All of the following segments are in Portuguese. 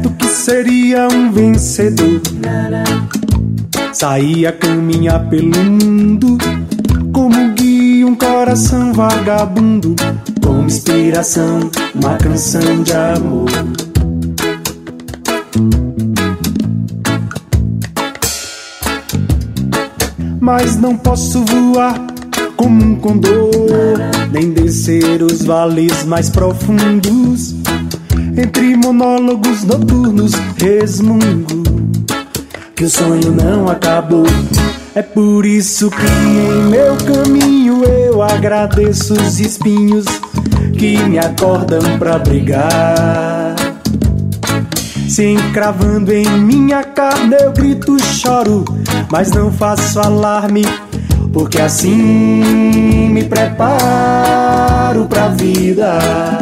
Certo que seria um vencedor, saí a caminhar pelo mundo, como guia um coração vagabundo, como inspiração uma canção de amor. Mas não posso voar como um condor, nem descer os vales mais profundos. Entre monólogos noturnos resmungo que o sonho não acabou. É por isso que em meu caminho eu agradeço os espinhos que me acordam pra brigar. Se encravando em minha carne eu grito, choro, mas não faço alarme, porque assim me preparo pra vida.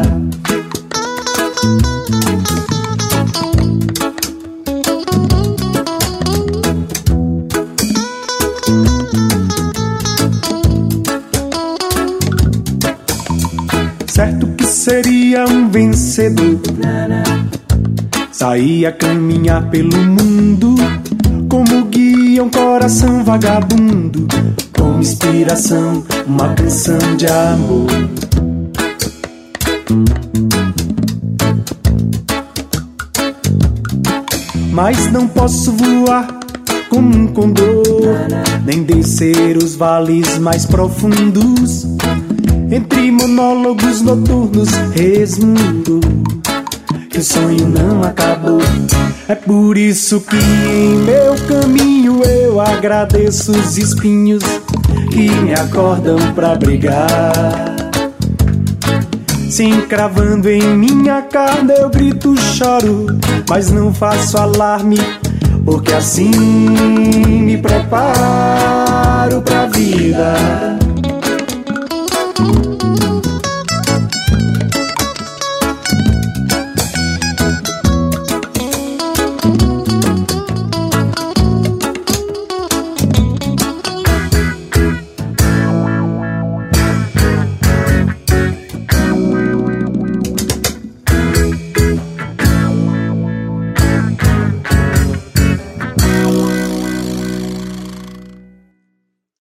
Certo que seria um vencedor, saí a caminhar pelo mundo, como guia um coração vagabundo, como inspiração uma canção de amor. Mas não posso voar como um condor, nem descer os vales mais profundos. Entre monólogos noturnos resmundo que o sonho não acabou. É por isso que em meu caminho eu agradeço os espinhos que me acordam pra brigar. Se encravando em minha carne eu grito, choro, mas não faço alarme, porque assim me preparo pra vida.